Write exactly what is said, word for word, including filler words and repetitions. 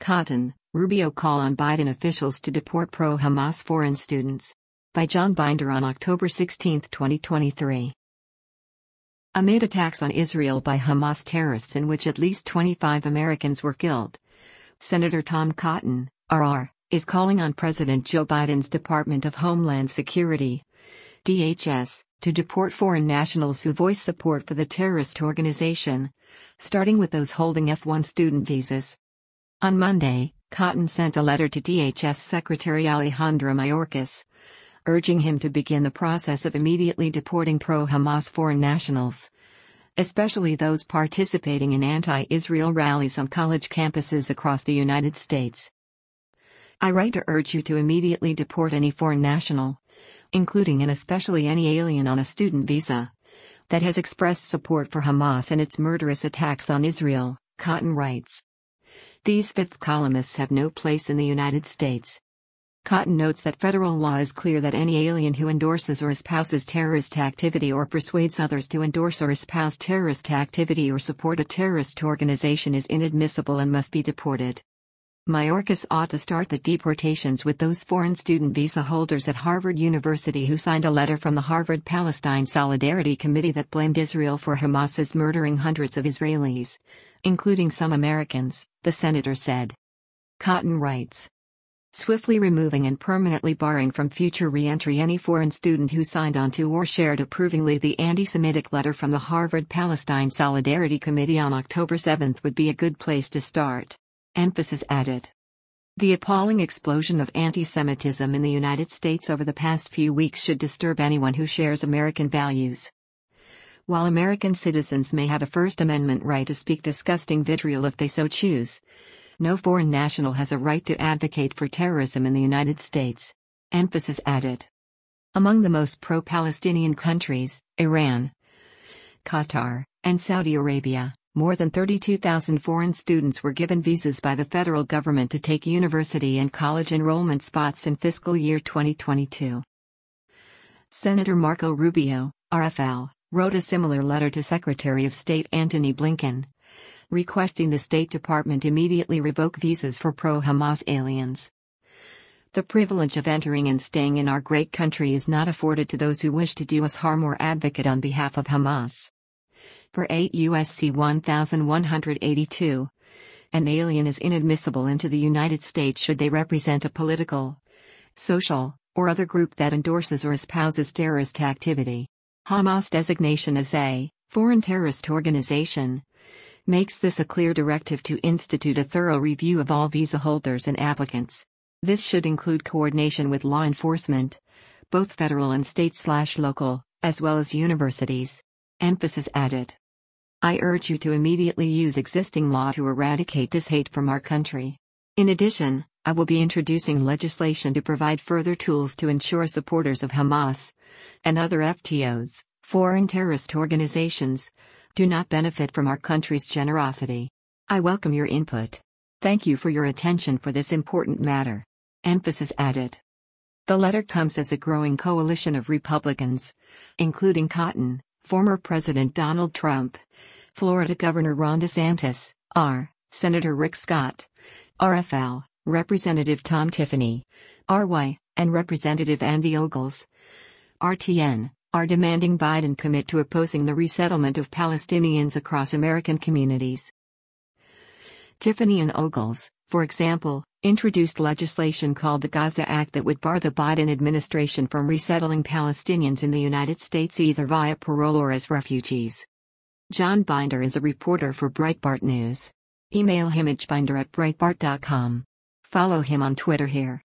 Cotton, Rubio call on Biden officials to deport pro-Hamas foreign students. By John Binder on October sixteenth, twenty twenty-three. Amid attacks on Israel by Hamas terrorists in which at least twenty-five Americans were killed, Senator Tom Cotton, R R, is calling on President Joe Biden's Department of Homeland Security, D H S, to deport foreign nationals who voice support for the terrorist organization, starting with those holding F one student visas. On Monday, Cotton sent a letter to D H S Secretary Alejandro Mayorkas, urging him to begin the process of immediately deporting pro-Hamas foreign nationals, especially those participating in anti-Israel rallies on college campuses across the United States. I write to urge you to immediately deport any foreign national, including and especially any alien on a student visa, that has expressed support for Hamas and its murderous attacks on Israel, Cotton writes. These fifth columnists have no place in the United States. Cotton notes that federal law is clear that any alien who endorses or espouses terrorist activity or persuades others to endorse or espouse terrorist activity or support a terrorist organization is inadmissible and must be deported. Mayorkas ought to start the deportations with those foreign student visa holders at Harvard University who signed a letter from the Harvard-Palestine Solidarity Committee that blamed Israel for Hamas's murdering hundreds of Israelis, including some Americans, the senator said. Cotton writes. Swiftly removing and permanently barring from future re-entry any foreign student who signed on to or shared approvingly the anti-Semitic letter from the Harvard-Palestine Solidarity Committee on October seventh would be a good place to start. Emphasis added. The appalling explosion of anti-Semitism in the United States over the past few weeks should disturb anyone who shares American values. While American citizens may have a First Amendment right to speak disgusting vitriol if they so choose, no foreign national has a right to advocate for terrorism in the United States. Emphasis added. Among the most pro-Palestinian countries, Iran, Qatar, and Saudi Arabia, more than thirty-two thousand foreign students were given visas by the federal government to take university and college enrollment spots in fiscal year twenty twenty-two. Senator Marco Rubio, R F L, wrote a similar letter to Secretary of State Antony Blinken, requesting the State Department immediately revoke visas for pro-Hamas aliens. The privilege of entering and staying in our great country is not afforded to those who wish to do us harm or advocate on behalf of Hamas. For eight U S C one thousand one hundred eighty-two, an alien is inadmissible into the United States should they represent a political, social, or other group that endorses or espouses terrorist activity. Hamas' designation as a foreign terrorist organization makes this a clear directive to institute a thorough review of all visa holders and applicants. This should include coordination with law enforcement, both federal and state/local, as well as universities. Emphasis added. I urge you to immediately use existing law to eradicate this hate from our country. In addition, I will be introducing legislation to provide further tools to ensure supporters of Hamas and other F T Os, foreign terrorist organizations, do not benefit from our country's generosity. I welcome your input. Thank you for your attention for this important matter. Emphasis added. The letter comes as a growing coalition of Republicans, including Cotton, former President Donald Trump, Florida Governor Ron DeSantis, R, Senator Rick Scott, R F L, Representative Tom Tiffany, R Y, and Representative Andy Ogles, R T N, are demanding Biden commit to opposing the resettlement of Palestinians across American communities. Tiffany and Ogles, for example, introduced legislation called the Gaza Act that would bar the Biden administration from resettling Palestinians in the United States either via parole or as refugees. John Binder is a reporter for Breitbart News. Email him at binder at breitbart dot com. Follow him on Twitter here.